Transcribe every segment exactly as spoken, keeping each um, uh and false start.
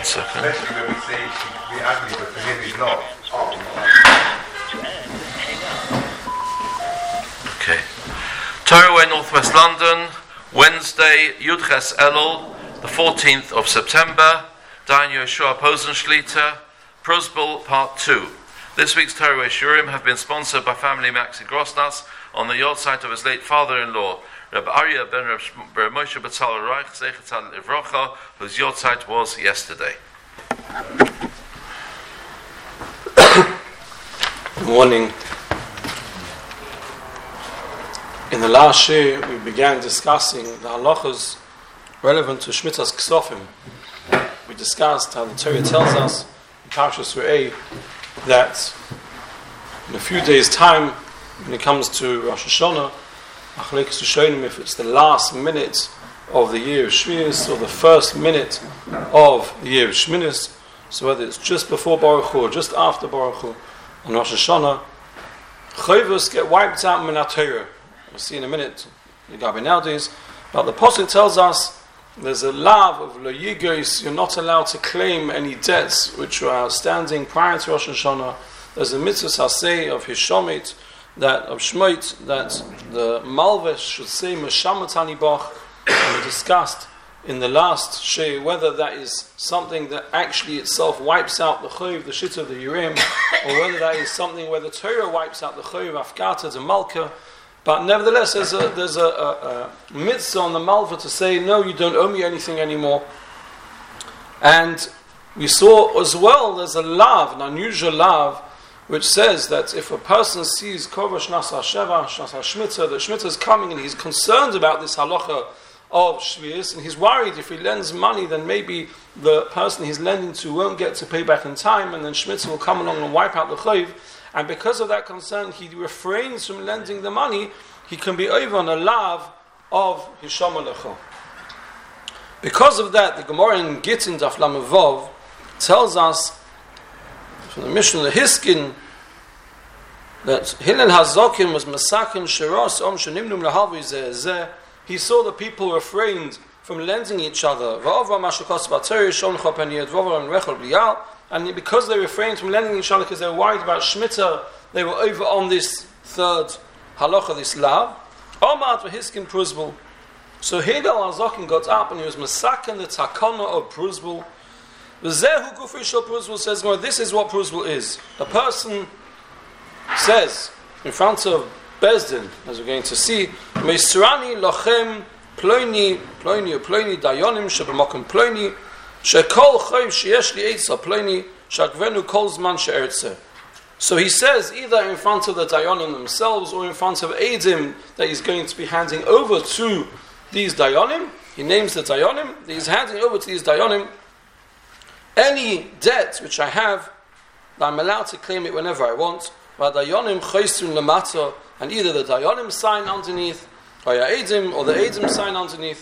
second. Especially when we say she can be ugly, but for him he's not. Okay. Torah Northwest London, Wednesday, Yudches Elul, the fourteenth of September, Dan Yeshua Posenschliter, Prosbul Part two. This week's Torah Shurim have been sponsored by family Maxi Grosnas on the yahrzeit of his late father-in-law, Reb Aryeh ben Reb Moshe Betzalel Reich, Zechatzal Livrocha, whose yahrzeit was yesterday. Good morning. In the last year, we began discussing the halachas relevant to Shmitas Ksofim. We discussed how the Torah tells us in Parshas Re'eh that in a few days' time, when it comes to Rosh Hashanah, Achlekes Rishonim, if it's the last minute of the year of Shminis or the first minute of the year of Shminis, so whether it's just before Baruch Hu or just after Baruch Hu on Rosh Hashanah, Chayvus get wiped out min HaTorah. We'll see in a minute the Gabi nowadays, but the Pasuk tells us there's a lav of lo yigos. You're not allowed to claim any debts which are outstanding prior to Rosh Hashanah. There's a mitzvah saseh of Hishomit, that of Shmoit, that the Malvesh should say Meshamatani Bach, and we discussed in the last share whether that is something that actually itself wipes out the Chayv, the Shit of the Urim, or whether that is something where the Torah wipes out the Chayv, Afkata, the Malka. But nevertheless, there's a, there's a, a, a mitzvah on the Malva to say, no, you don't owe me anything anymore. And we saw as well, there's a lav, an unusual lav, which says that if a person sees Kovash Nasa Sheva, Nasa Shmita, that Shmita is coming and he's concerned about this halacha of Shvius, and he's worried if he lends money, then maybe the person he's lending to won't get to pay back in time, and then Shmita will come along and wipe out the Chayv. And because of that concern, he refrains from lending the money. He can be over on a lav of Hisham Alecho. Because of that, the Gemara in Gittin Daf Lamed Vav tells us from the Mishnah the Hiskin that Hillel Hazokim was Masakim Shiros Om Shenimnum Lahavi Zeh. He saw the people refrained from lending each other. And because they refrained from lending each other because they were worried about Shemitah, they were over on this third halacha, this lav. Omat v'hiskin pruzbul. So Hillel Hazokim got up and he was masakin the takana of pruzbul. V'zehu gufri shel pruzbul says, well, this is what pruzbul is. The person says in front of Bezdin, as we're going to see, Meisrani lochem ploini ploini or ploini dayonim shebemokim ploini. So he says either in front of the Dayanim themselves or in front of Eidim that he's going to be handing over to these Dayanim. He names the Dayanim, that he's handing over to these Dayanim any debt which I have, that I'm allowed to claim it whenever I want. And either the Dayanim sign underneath, or Eidim, or the Eidim sign underneath.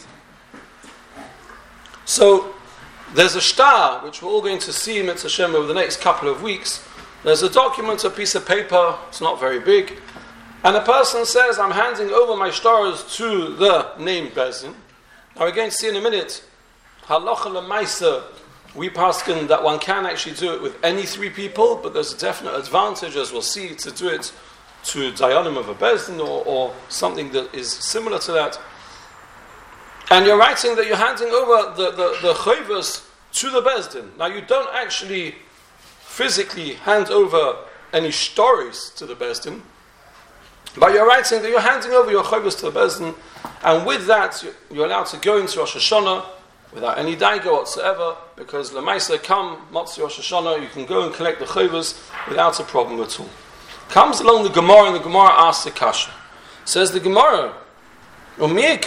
So there's a shtar, which we're all going to see Mitzvah Hashem over the next couple of weeks. There's a document, a piece of paper, it's not very big, and a person says, I'm handing over my stars to the named Bezin. Now we're going to see in a minute, halacha l'maisa, we paskin that one can actually do it with any three people, but there's a definite advantage, as we'll see, to do it to Dayanim of a Bezin, or, or something that is similar to that. And you're writing that you're handing over the, the, the chayvus to the Bezdin. Now you don't actually physically hand over any stories to the Bezdin, but you're writing that you're handing over your chayvus to the Bezdin, and with that you're allowed to go into Rosh Hashanah without any daiga whatsoever, because Lamaisa come Motzi Rosh Hashanah, you can go and collect the chayvus without a problem at all. Comes along the Gemara, and the Gemara asks the kasha. Says the Gemara, is there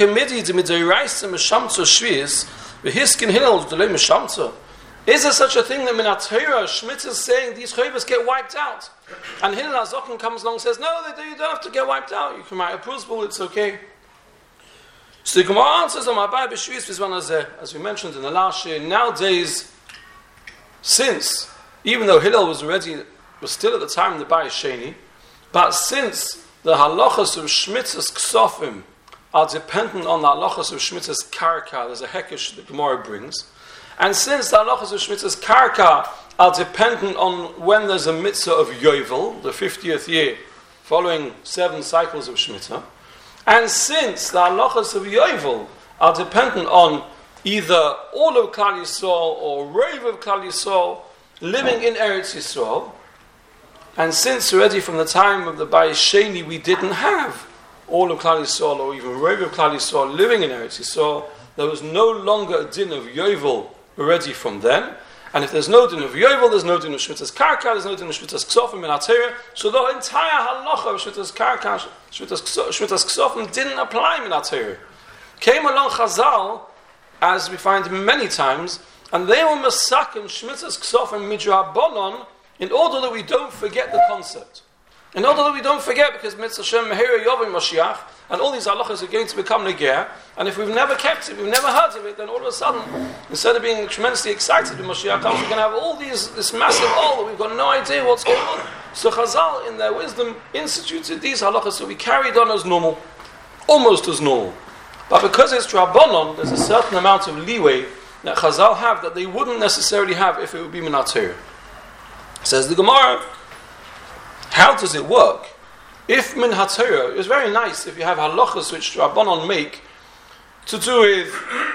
such a thing that min HaTorah Shmita is saying these chayvus get wiped out, and Hillel Hazokim comes along and says, no, they do, you don't have to get wiped out, you can write a pruzbul, it's okay. So the Gemara answers on as we mentioned in the last year, nowadays, since, even though Hillel was already, was still at the time the Bayis Sheni, but since the halachas of Shmitas Ksofim are dependent on the halachas of Shmitas Karka, there's a hekesh that Gemara brings, And since the halachas of Shmitzas Karka are dependent on when there's a mitzvah of Yovel, the fiftieth year, following seven cycles of Shemitah, and since the halachas of Yovel are dependent on either all of Klal Yisrael or Rov of Klal Yisrael living in Eretz Yisrael, and since already from the time of the Bayis Sheni we didn't have all of Klal Yisrael or even Rov of Klal Yisrael living in Eretz Yisrael, there was no longer a din of Yovel already from then. And if there's no din of Yovel, there's no din of Shmitas Karka, there's no din of Shmitas Ksofim in Atera. So the entire halacha of Shmitas Karka, Shmitas Ksofim didn't apply in Atera. Came along Chazal, as we find many times, and they were masakim Shmitas Ksofim midrabanon in order that we don't forget the concept. In order that we don't forget, because Mitzvah Shem Mehira Yovim Mashiach, and all these halachas are going to become Negeh, and if we've never kept it, we've never heard of it, then all of a sudden, instead of being tremendously excited when Mashiach comes, we're going to have all these, this massive all that we've got no idea what's going on. So Chazal, in their wisdom, instituted these halachas, so we carried on as normal, almost as normal. But because it's Rabbanon, there's a certain amount of leeway that Chazal have that they wouldn't necessarily have if it would be Minatir. Says the Gemara, how does it work? If min haTorah, it's very nice if you have halachas which Rabbanon make to do with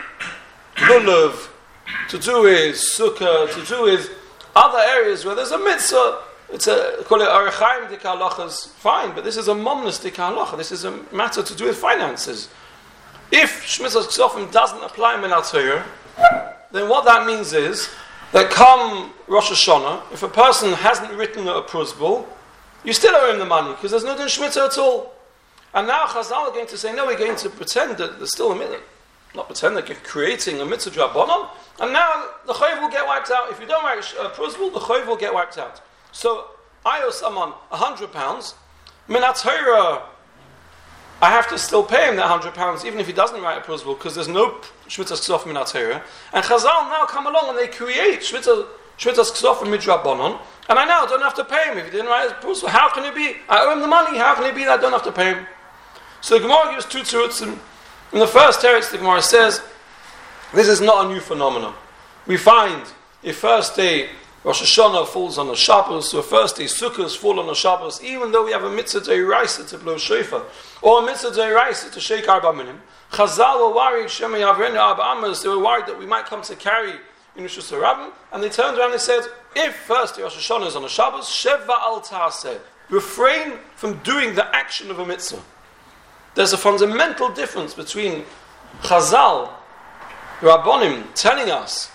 lulav, to do with sukkah, to do with other areas where there's a mitzvah. It's a call it arechaim dik halachas, fine, but this is a momnistic halacha. This is a matter to do with finances. If Shmitzas Ksofim doesn't apply min haTorah, then what that means is that come Rosh Hashanah, if a person hasn't written a prusbul, you still owe him the money, because there's no din shmitzah at all. And now Chazal are going to say, no, we're going to pretend that there's still a mitzvah. Not pretend, they're creating a mitzvah drabanan, and now the chayv will get wiped out. If you don't write a prusbul, the chayv will get wiped out. So, I owe someone a hundred pounds, min haTorah, I have to still pay him that hundred pounds, even if he doesn't write a prusbul, because there's no shmitzah ksofim min haTorah. And Chazal now come along and they create shmitzah Shmitas Ksofim midrabanon, and I now don't have to pay him if he didn't write his prusbul. How can it be? I owe him the money. How can it be that I don't have to pay him? So the Gemara gives two terutzim. In, in the first teretz, the Gemara says, this is not a new phenomenon. We find a first day Rosh Hashanah falls on a Shabbos, so a first day Sukkot fall on a Shabbos, even though we have a mitzvah deiraisa to blow shofar, or a mitzvah deiraisa to shake arba minim. Chazal were worried, Shema Yavrenu Arba Amos, they were worried that we might come to carry in Rosh Hashanah, and they turned around and said, if first Rosh Hashanah is on a Shabbos, Sheva al Ta'aseh, refrain from doing the action of a mitzvah. There's a fundamental difference between Chazal, Rabbonim, telling us,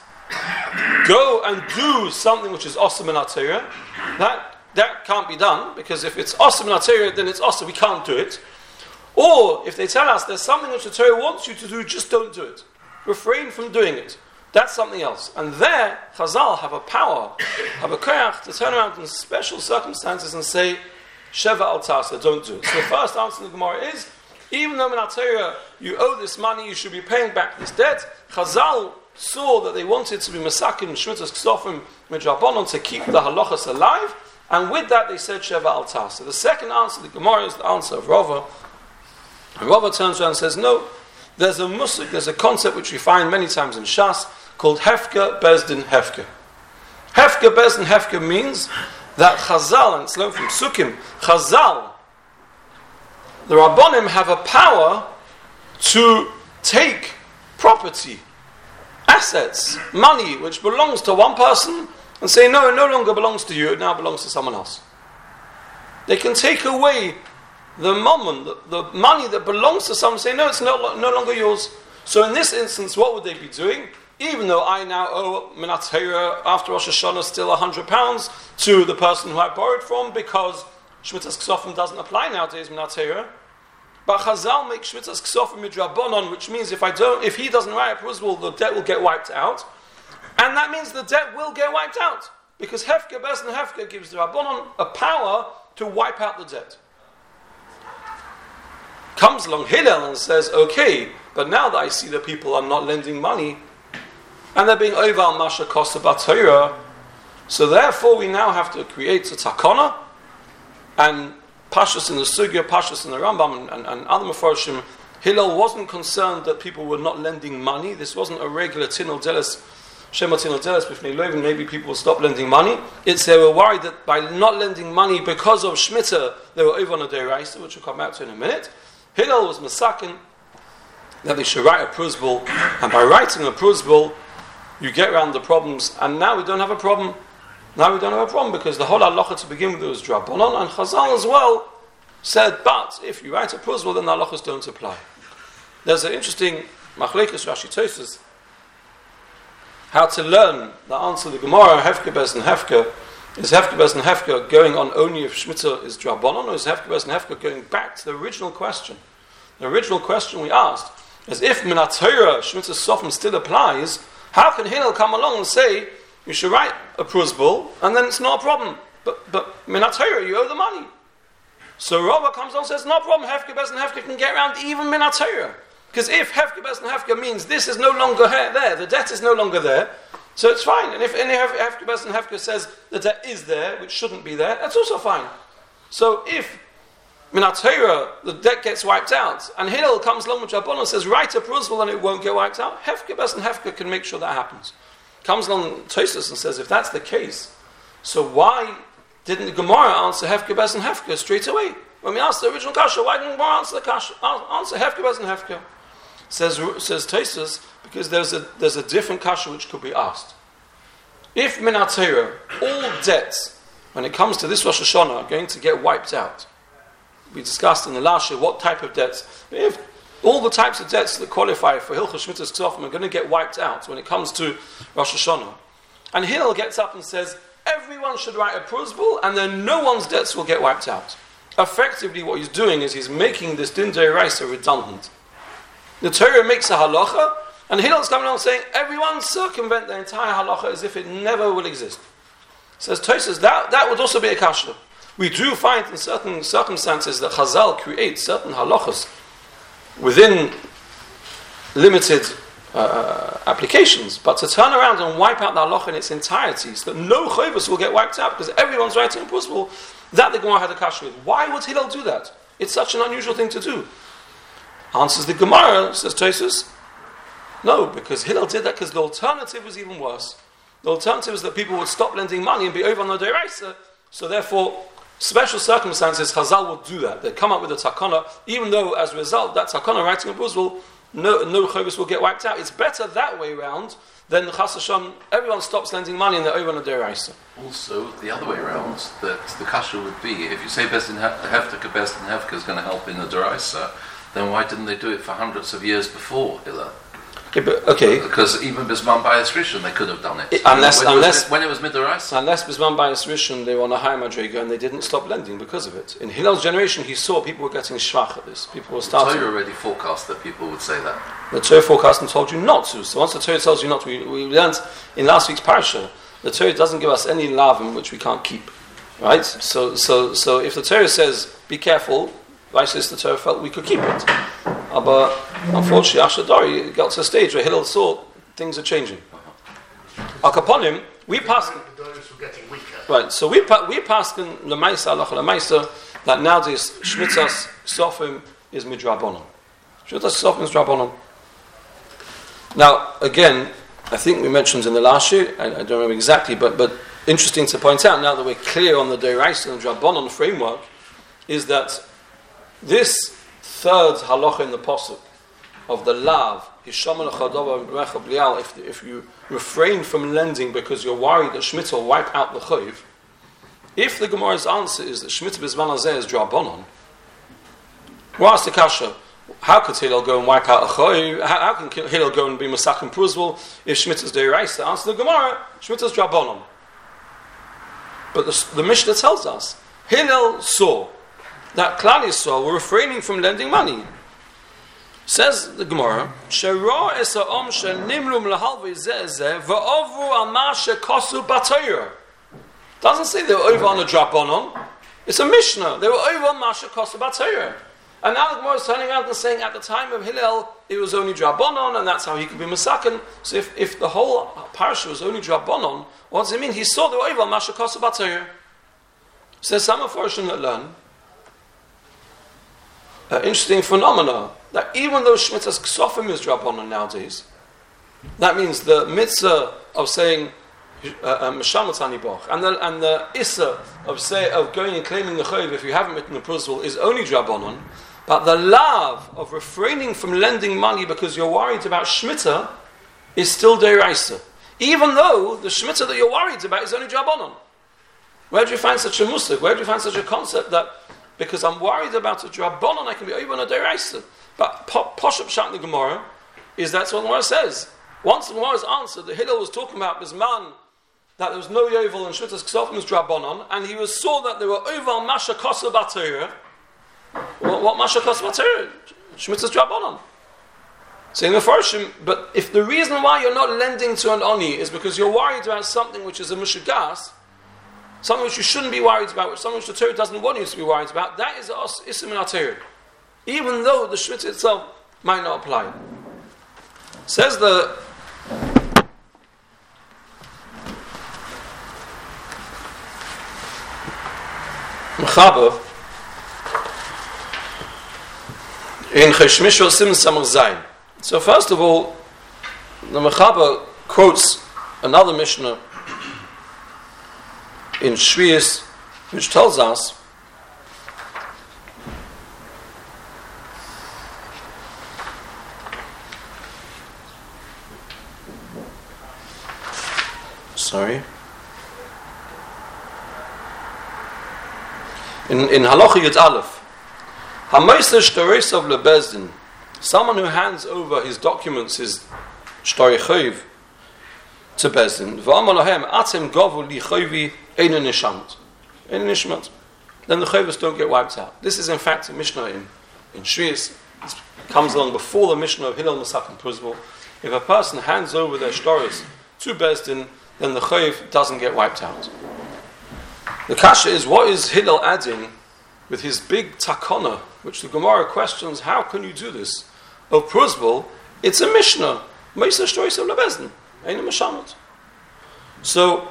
go and do something which is awesome in HaTorah. That, that can't be done, because if it's awesome in HaTorah, then it's awesome, we can't do it. Or, if they tell us there's something which the Torah wants you to do, just don't do it. Refrain from doing it. That's something else. And there, Chazal have a power, have a koyach to turn around in special circumstances and say, Sheva al Ta'aseh, don't do it. So the first answer in the Gemara is, even though in HaTorah you owe this money, you should be paying back this debt. Chazal saw that they wanted to be masakim, shmitas ksofim, midrabanon, to keep the halachas alive, and with that they said Sheva al Ta'aseh. The second answer, the Gemara, is the answer of Rava. And Rava turns around and says, no, there's a musik, there's a concept which we find many times in Shas, called Hefka Bezdin Hefka. Hefka Bezdin Hefka means that Chazal, and it's learned from Sukkim, Chazal, the Rabbonim have a power to take property, assets, money, which belongs to one person, and say, no, it no longer belongs to you, it now belongs to someone else. They can take away the mammon, the, the money that belongs to someone, and say, no, it's no, no longer yours. So in this instance, what would they be doing? Even though I now owe min haTorah after Rosh Hashanah still a hundred pounds to the person who I borrowed from, because Shmitas Ksofim doesn't apply nowadays min haTorah. But Chazal makes Shmitas Ksofim midrabanon, which means if I don't, if he doesn't write a prusbul, the debt will get wiped out, and that means the debt will get wiped out because Hefka Bezdin Hefka gives the Rabbanon a power to wipe out the debt. Comes along Hillel and says, okay, but now that I see that people are not lending money, and they're being over al masha kosa b'Torah, so therefore we now have to create a takana, and Pashas in the Sugya, Pashas in the Rambam, and, and, and other Mefarshim, Hillel wasn't concerned that people were not lending money. This wasn't a regular tinel delis maybe people will stop lending money. It's they were worried that by not lending money because of Shemitah, they were over on a Deiraisa, which we'll come back to in a minute. Hillel was Masakin, that they should write a prosbul, and by writing a prosbul, you get around the problems, and now we don't have a problem. Now we don't have a problem, because the whole halacha to begin with was Drabanon, and Chazal as well said, but if you write a prosbul, then the halachas don't apply. There's an interesting machlekes Rashi Tosfos, how to learn the answer to the Gemara, Hefka Bez and Hefka. Is Hefka Bez and Hefka going on only if Shemitah is Drabanon, or is Hefka Bez and Hefka going back to the original question? The original question we asked is, if Minat Torah Shemitah Sofim still applies, how can Hillel come along and say you should write a prosbul and then it's not a problem? But but Minat Torah, you owe the money. So Rava comes along and says, no problem, Hefka Bez and Hefka can get around even Minat Torah. Because if Hefka Bez and Hefka means this is no longer there, the debt is no longer there, so it's fine. And if any Hefka Bez and Hefka says the debt is there, which shouldn't be there, that's also fine. So if Minat Torah, the debt gets wiped out, and Hillel comes along with Rabbanon and says, write a prosbul and it won't get wiped out, Hefka Bez and Hefka can make sure that happens. Comes along Tosfos and says, if that's the case, so why didn't the Gemara answer Hefka Bez and Hefka straight away? When we asked the original kasha, why didn't the Gemara answer the kasha? Answer Hefka Bez and Hefka. Says says Tosfos, because there's a there's a different kasha which could be asked. If Minat Torah, all debts, when it comes to this Rosh Hashanah, are going to get wiped out. We discussed in the last year what type of debts. If all the types of debts that qualify for Hilchos Shmitas Ksofim are going to get wiped out when it comes to Rosh Hashanah, and Hillel gets up and says everyone should write a prosbul, and then no one's debts will get wiped out. Effectively, what he's doing is he's making this din deiraisa redundant. The Torah makes a halacha, and Hillel's coming along saying everyone circumvent the entire halacha as if it never will exist. Says Tosfos, that that would also be a kasha. We do find in certain circumstances that Chazal creates certain halachas within limited uh, applications, but to turn around and wipe out the halacha in its entirety, so that no chayvus will get wiped out because everyone's writing a prosbul, that the Gemara had a kasha with. Why would Hillel do that? It's such an unusual thing to do. Answers the Gemara, says Tosfos, no, because Hillel did that because the alternative was even worse. The alternative is that people would stop lending money and be over on the Deiraisa, so therefore, special circumstances, Chazal would do that. They'd come up with a takana, even though as a result, that takana writing a prosbul, no, no chayvus will get wiped out. It's better that way round than Chas Hashem, everyone stops lending money and they're over on the Deiraisa. Also, the other way around, that the kasha would be, if you say Bezdin Hefka, Bezdin Hefka is going to help in the Deiraisa, then why didn't they do it for hundreds of years before Hillel? Okay, but, okay. Because even Bisman Bayis Rishon, they could have done it. it unless, when, unless, it was, when it was Midoraisa. Unless Bisman Bayis Rishon, they were on a higher madriga and they didn't stop lending because of it. In Hillel's generation, he saw people were getting shvach at this. People were starting. The Torah already forecast that people would say that. The Torah forecast and told you not to. So once the Torah tells you not to, we, we learned in last week's parasha, the Torah doesn't give us any lavim which we can't keep. Right? So, so, so if the Torah says, be careful, Righteous the Torah felt we could keep it. Uh, but unfortunately, Ashadari got to a stage where Hillel saw things are changing. Al Kaponim, we passed. The doors were getting weaker. Right, so we pa- we passed in Lamaisa, Allah Lamaisa, that nowadays Shmitzas Sofim is Midrabanon. Shmitzas Sofim is Drabanon. Now, again, I think we mentioned in the last year, I, I don't remember exactly, but but interesting to point out now that we're clear on the Deiraisa and Drabanon framework, is that this third halacha in the pasuk of the lav, if if you refrain from lending because you're worried that Shemitah will wipe out the chayv, if the Gemara's answer is that Shemitah b'zman hazeh is drabanon, we'll ask the kasha, how could Hillel go and wipe out a chayv? How, how can Hillel go and be masak and pruzvul if Shemitah's deiraisa? Answer the Gemara, Shemitah's drabanon. But the, the Mishnah tells us, Hillel saw that Klal Yisrael were refraining from lending money. Says the Gemara, Shera esa'om shenimlum lahalvei zeh va'ovru al ma shekosu b'Torah. Doesn't say they were over on the drabanon. It's a Mishnah. They were over on ma shekosu b'Torah. And now the Gemara is turning out and saying at the time of Hillel it was only drabanon, and that's how he could be masaken. So if, if the whole parasha was only drabanon, what does it mean? He saw they were over on ma shekosu b'Torah. Says some of us that learn Uh, interesting phenomena that even though Shmitas Ksofim is Drabanon nowadays, that means the mitzvah of saying Meshamat uh, Boch, and the and the Issa of say of going and claiming the Chayv if you haven't written the Pruzbul is only Drabonon, but the love of refraining from lending money because you're worried about Shemitah is still Deiraisa, even though the Shemitah that you're worried about is only Drabonon. Where do you find such a musik? Where do you find such a concept that because I'm worried about a Drabonon I can be over on a Deiraisa? But Poshup Shat in the Gemara is that's what the Gemara says. Once the Gemara's answered, the Hillel was talking about this man that there was no Yovel and Shvitas Ksofim was Drabonon, and he was saw that there were over Masha Kosa Batera. What, what Masha Kosa Batera? Shvitas Drabonon. Saying the Farshim, but if the reason why you're not lending to an Oni is because you're worried about something which is a Mushagas, something which you shouldn't be worried about, which something which the Torah doesn't want you to be worried about, that is Isim in Torah. Even though the Shvita itself might not apply. Says the Mechaber in Cheshmisho Sim Samar Zayin. So first of all, the Mechaber quotes another Mishnah in Shvius, which tells us sorry in in Halacha Yud Aleph, Hamoiseh Shtoreis of Lebezdin, someone who hands over his documents, his Shtorei Chayv, to Bezdin, V'amar lahem atem gavu li chayvi ein nishamt, ein nishmat, then the chayvos don't get wiped out. This is in fact a Mishnah in in Shvius. It comes along before the Mishnah of Hillel Masak and Pruzbul. If a person hands over their shtoros to Bezdin, then the chayv doesn't get wiped out. The kasha is, what is Hillel adding with his big takana, which the Gemara questions, how can you do this? Of Pruzbul, it's a Mishnah. Meisah shtoros of Lebezdin. Ain't a Meshamat. So,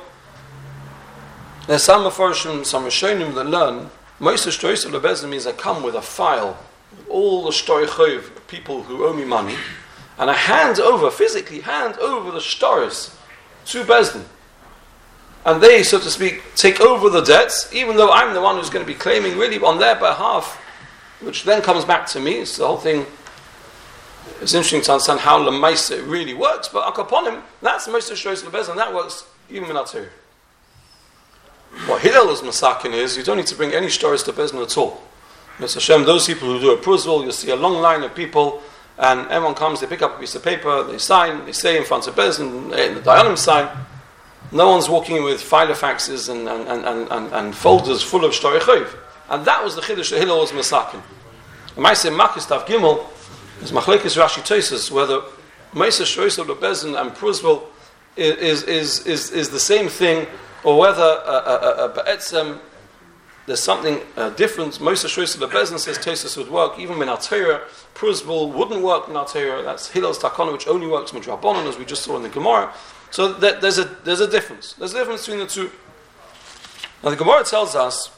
there's some Mefarshim, some Rishonim that learn, Meisah shtoros of Lebezdin means I come with a file with all the shtorei chayv, people who owe me money, and I hand over, physically hand over the shtoros to Bezdin. And they, so to speak, take over the debts, even though I'm the one who's going to be claiming really on their behalf, which then comes back to me. So the whole thing, it's interesting to understand how Lemaisa it really works, but upon him, that's most of Shtoros Lebezdin, and that works even in our Torah. What Hillel is masakin is, you don't need to bring any Shtoros to Bezdin at all. Mister Hashem, those people who do a Pruzbul, you'll see a long line of people, and everyone comes, they pick up a piece of paper, they sign, they say in front of Bezdin, and the Dayanim sign. No one's walking in with filofaxes and, and, and, and, and folders full of Shtorei Chayv. And that was the Chiddush that Hillel was masakin. And I say Makis Tav Gimel is Machlekes Rashi Tosas, whether Meisah Shtoros of Lebezdin and Pruzbul is, is, is, is the same thing, or whether Ba'etzem, uh, uh, uh, there's something uh, different. Meisah Shtoros of Lebezdin says Tosas would work, even in our Torah. Pruzbul wouldn't work in our Torah. That's Hillel's Takana, which only works in Midrabanan, as we just saw in the Gemara. So that, there's a there's a difference. There's a difference between the two. Now the Gemara tells us,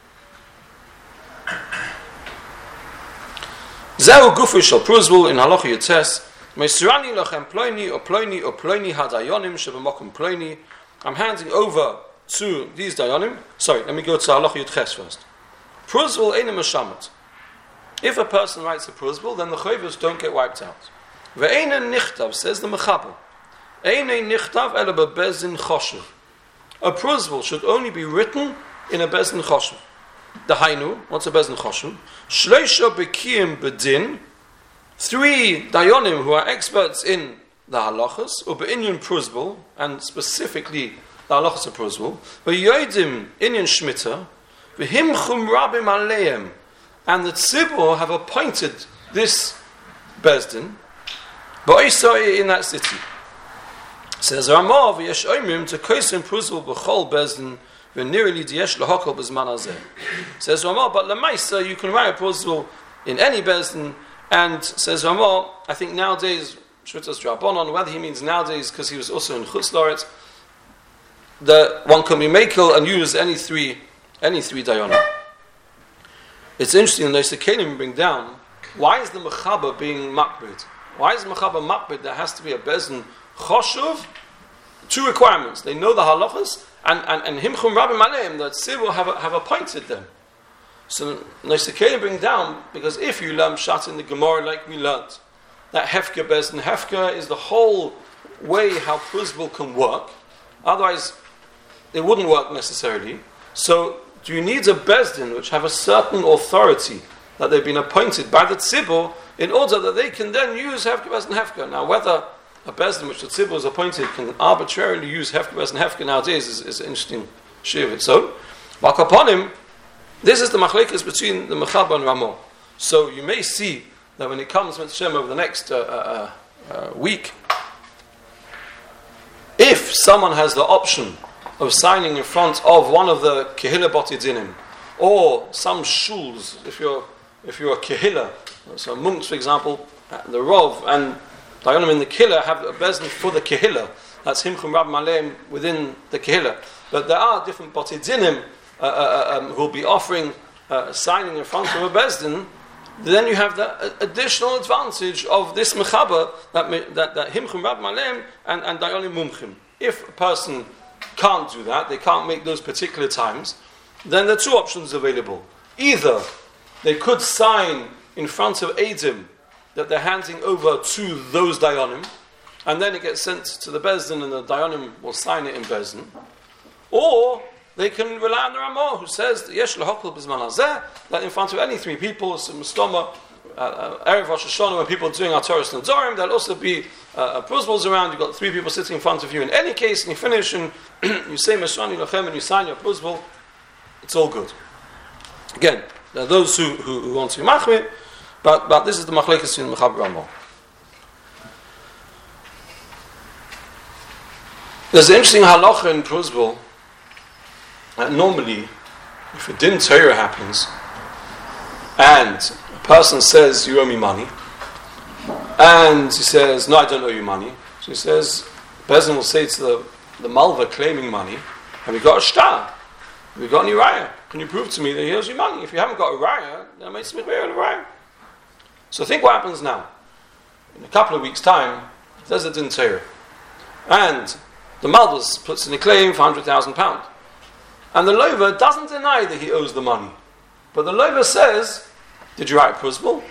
Zehu Gufi Shel Pruzbul in Halacha Yotes, Meisirani Lachem Ploini or Ploini or Ploini Hadayonim Shebemokum Ploini. I'm handing over to these Dayonim. Sorry, let me go to Halacha Yotches first. Pruzbul Einem Meshamet. If a person writes a Pruzbul, then the Chayvos don't get wiped out. Ve'einen Nichtav, says the Mechaber. Einei nichtav ela bebezdin choshev. A Pruzbul should only be written in a bezdin choshev. The Hainu, what's a bezdin choshev? Shleisha bekiyim bedin. Three dayonim who are experts in the halachas, or be'inyan Pruzbul, and specifically the halachas of Pruzbul. Ve'yodim inyan shmita. Ve'him chum rabim aleim. And the tzibur have appointed this bezdin. Ba'isai in that city. Says Ramah, v'yesh oimrim to kosim Pruzbul b'chol bezdin v'nirili diyesh lahakol b'zman hazeh. Says Ramah, but lemaisa you can write a Pruzbul in any bezdin, and says Ramah, I think nowadays Shvitas Drabonon, whether he means nowadays because he was also in Chutz La'aretz, that one can be makel and use any three any three dayanim. It's interesting, the Sekenim bring down, why is the Mechaber being makbid? Why is Mechaber makbid? There has to be a bezdin choshuv two requirements. They know the halachas, and, and, and Himchum Rabbim Aleim, the Tzibur, have, have appointed them. So Nosei bring down, because if you learn Pshat in the Gemara like we learned, that Hefker Bezdin, Hefker is the whole way how Pruzbul can work. Otherwise, it wouldn't work necessarily. So, do you need a Bezdin which have a certain authority that they've been appointed by the Tzibur in order that they can then use Hefker Bezdin Hefker? Now, whether a Bezdin which the Tzibur is appointed can arbitrarily use Hefker Bezdin Hefker nowadays is, is an interesting shir of its own. But upon him, this is the machlekes between the Mechaber and Ramah. So you may see that when it comes with Shem over the next uh, uh, uh, week, if someone has the option of signing in front of one of the Kehillah Botidinim, or some shuls, if you're if you're a Kehillah, so monks, for example, the Rov and Dayanim in the Kehillah have a bezdin for the Kehillah. That's Himchum Rabbim Aleim within the Kehillah. But there are different Botidinim uh, uh, um, who will be offering uh, signing in front of a bezdin. Then you have the additional advantage of this mechaber that that, that Himchum Rabbim Aleim and, and Dayanim Mumchim. If a person can't do that, they can't make those particular times, then there are two options available. Either they could sign in front of Eidim that they're handing over to those Dayanim, and then it gets sent to the Bezdin and the Dayanim will sign it in Bezdin. Or they can rely on the Ramah who says Yesh L'Hokol B'Zman Hazeh, that in front of any three people, some Mustoma, uh, Erev Rosh Hashanah, when people are doing our Torah Nedarim, there'll also be uh, Pruzbul's around, you've got three people sitting in front of you. In any case, and you finish and you say Meshani Lachem and you sign your Pruzbul, it's all good. Again, there are those who, who, who want to be machmir, but, but this is the machlekes in Mechaber Ramah. There's an interesting halacha in Pruzbul that normally, if a din Torah happens, and a person says, you owe me money, and he says, no, I don't owe you money. So he says, the person will say to the, the malva claiming money, have you got a shtar? Have you got any raya? Can you prove to me that he owes you money? If you haven't got a raya, then I may submit a raya. So think what happens now. In a couple of weeks' time, there's a din Torah. And the malva puts in a claim for one hundred thousand pounds. And the lover doesn't deny that he owes the money. But the lover says, did you write a Pruzbul?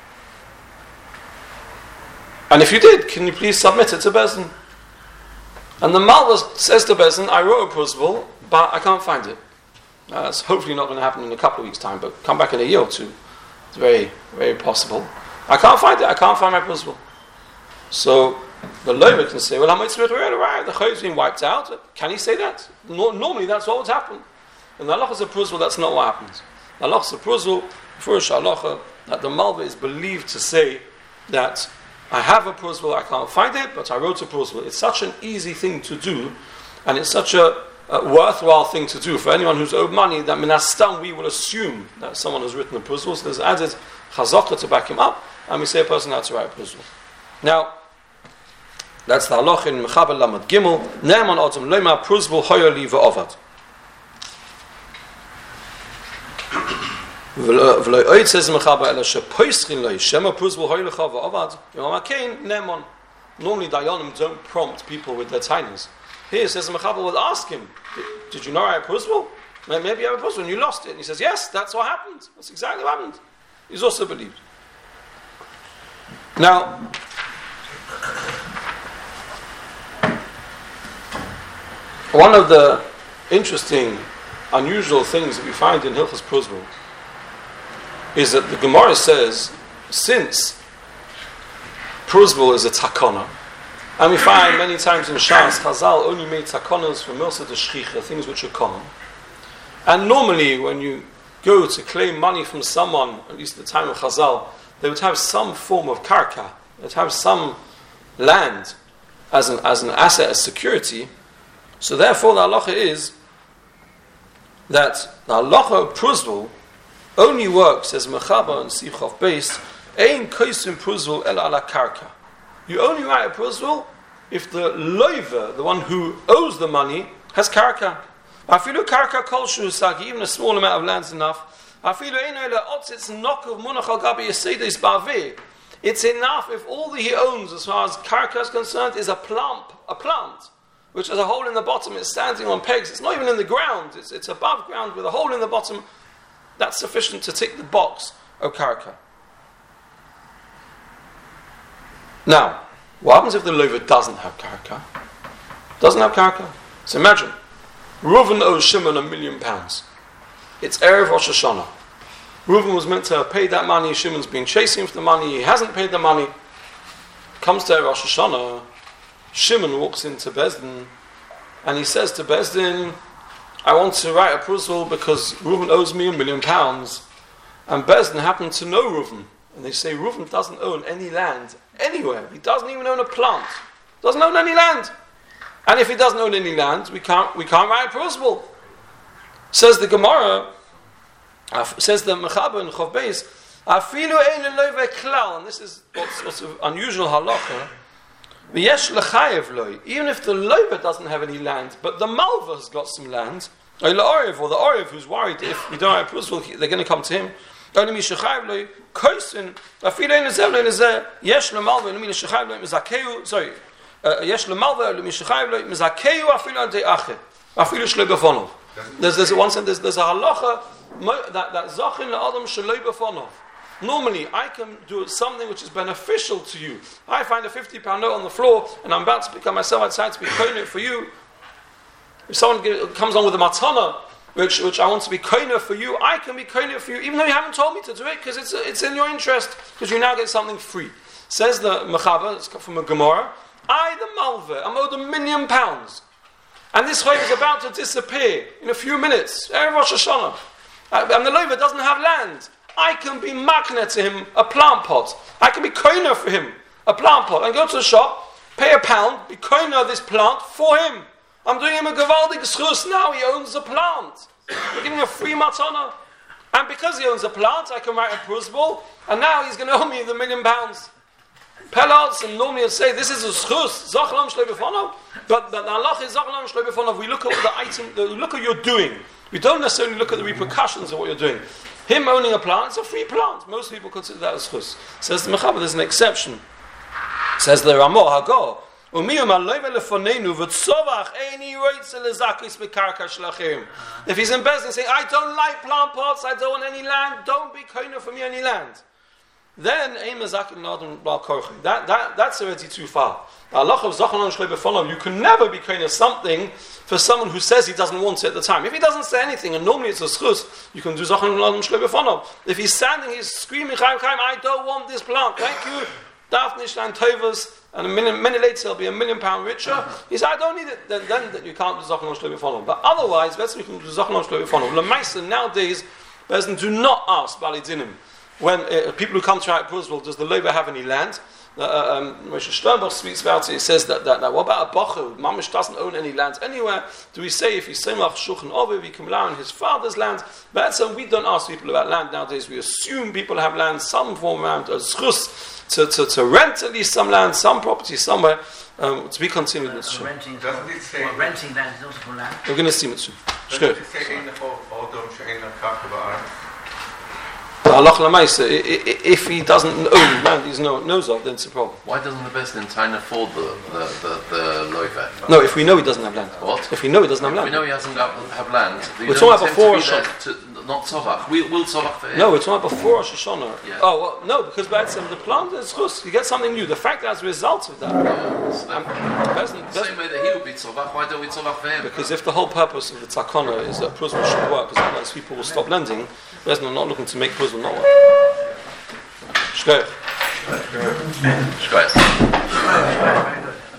And if you did, can you please submit it to Bezdin? And the Malva says to Bezdin, I wrote a Pruzbul, but I can't find it. Uh, that's hopefully not going to happen in a couple of weeks' time, but come back in a year or two. It's very, very possible. I can't find it, I can't find my Pruzbul. So the lover can say, well, I'm the Chayv has been wiped out. Can he say that? No, normally that's what would happen. In the halachas of Pruzbul, that's not what happens. The halachas of Pruzbul, first halacha, that the Malva is believed to say that I have a Pruzbul, I can't find it, but I wrote a Pruzbul. It's such an easy thing to do, and it's such a, a worthwhile thing to do for anyone who's owed money, that minastam we will assume that someone has written a Pruzbul, so there's added chazaka to back him up, and we say a person had to write a Pruzbul. Now, that's the halach in Mechaber Lamed Gimel, Ne'eman Adam Loima Pruzbul Hoyo Li V'Ovad. V'lo oid says in Mechaber Ela Shepoischin Loi Shema Pruzbul Hoyo Lecha V'Ovad Yom HaKein Ne'eman. Normally Dayanim don't prompt people with their tinies. Here it says in Mechaber will ask him, did you not write a Pruzbul? Maybe you have a Pruzbul and you lost it. And he says, yes, that's what happened. That's exactly what happened. He's also believed. Now, one of the interesting, unusual things that we find in Hilchos Pruzbul is that the Gemara says, since Pruzbul is a takana, and we find many times in Shas, Chazal only made takanas for Milsa de Shchicha, things which are common. And normally when you go to claim money from someone, at least at the time of Chazal, they would have some form of karka, they'd have some land as an, as an asset, as security. So therefore the halacha is that the halacha of Pruzbul only works as Mechaber and Sichov based, ein koisim Pruzbul el ala karka. You only write a Pruzbul if the loiver, the one who owes the money, has karka. Afilu karka kol shu sagi, even a small amount of land is enough. Afilu eino ela otzitz nokov munach al gabi yesedes ba'aveh. It's enough if all that he owns as far as karka is concerned is a plant, a plant. which has a hole in the bottom, it's standing on pegs, it's not even in the ground, it's, it's above ground with a hole in the bottom, that's sufficient to tick the box of karka. Now, what happens if the loiva doesn't have karka? Doesn't have karka? So imagine, Reuven owes Shimon a million pounds. It's Erev Rosh Hashanah. Reuven was meant to have paid that money, Shimon's been chasing him for the money, he hasn't paid the money. Comes to Erev Rosh Hashanah, Shimon walks into Bezdin, and he says to Bezdin, I want to write a prusal because Reuven owes me a million pounds. And Bezdin happened to know Reuven. And they say Reuven doesn't own any land anywhere. He doesn't even own a plant. Doesn't own any land. And if he doesn't own any land, we can't we can't write a prusal. Says the Gemara, uh, says the Mechaber in Chav Beis, Afilu ein loive klal, and this is what's, what's an unusual halacha. V'yesh lechayev loy, even if the loive doesn't have any land, but the malva has got some land, or the oriv, or the oriv who's worried if we don't have a prusal, they're going to come to him. Only mishachayev loy koisin. Afilu ein lezev loy lezev yesh lemalva only mishachayev loy mizakeu. Sorry, yesh lemalva only mishachayev loy mizakeu afilu al de'ache afilu shloi befonov. There's there's one there's there's a halacha that that zachin le'adam shloi befonov. Normally, I can do something which is beneficial to you. I find a fifty pound note on the floor, and I'm about to pick up myself outside to be koiner for you. If someone get, comes on with a matana, which which I want to be koiner for you, I can be koiner for you, even though you haven't told me to do it, because it's it's in your interest, because you now get something free. Says the Mechaber, it's from a Gemara, I, the Malveh, I'm owed a million pounds. And this chayv is about to disappear in a few minutes. Erev Rosh Hashanah. And the loiva doesn't have land. I can be makna to him a plant pot. I can be koiner for him a plant pot. And go to the shop, pay a pound, be koiner this plant for him. I'm doing him a gavaldik schus. Now he owns a plant. We're giving him a free matana. And because he owns a plant, I can write a prusbul. And now he's going to owe me the million pounds. Pelots and normally say this is a schus, zachlam shloi befonov. But the halach is zachlam shloi befonov. We look at the item, the, look at you're doing. We don't necessarily look at the repercussions of what you're doing. Him owning a plant, it's a free plant. Most people consider that as chus. Says the Mechaber, there's an exception. Says the Ramah Hago. If he's in business saying, I don't like plant pots, I don't want any land, don't be koiner for me any land. Then that, that, that's already too far. You can never be koiner something for someone who says he doesn't want it at the time. If he doesn't say anything, and normally it's a schus, you can do zachan l'adam shloi befonov. If he's standing, he's screaming, Chaim, Chaim, I don't want this plant, thank you. Darf nicht ein tovus, and a minute, minute later he'll be a million pound richer. He said, I don't need it. Then, then you can't do zachan l'adam shloi befonov. But otherwise, that's when you can do zachan l'adam shloi befonov. L'maisa nowadays, person do not ask bali dinim. When uh, people who come to write prusbul, does the loiva have any land? Uh, um, Moshe Sternbach speaks about it. He says that, that, that what about a bacher? Mamish doesn't own any land anywhere. Do we say if he's semach shulchan oviv, he can allow in his father's land? But so we don't ask people about land nowadays. We assume people have land, some form of land, a schus to, to, to rent at least some land, some property somewhere. Um, to be continued. Uh, so renting, well, renting land is also for land. We're going to see it soon. Doesn't it say in the Odom she'ein l'karka if he doesn't own land he knows of, then it's a problem. Why doesn't the Bezdin Taina afford the the the, the loiva? No, if we know he doesn't have land. What? If we know he doesn't have land. We know he hasn't got have land. We're talking about before Rosh Hashanah. Not tzovach. We will tzovach for him. No, we're talking about before Rosh Hashanah. Yeah. Oh well, no, because Ba'atzim, the plant is chus. You get something new. The fact that as a result of that, yeah, um, the same way that he would be tzovach. Why don't we tzovach for him? Because if the whole purpose of the takana is that prusbul should work, because otherwise people will stop lending. Bezdin are not looking to make prusbul not work. Shkoyach. Shkoyach.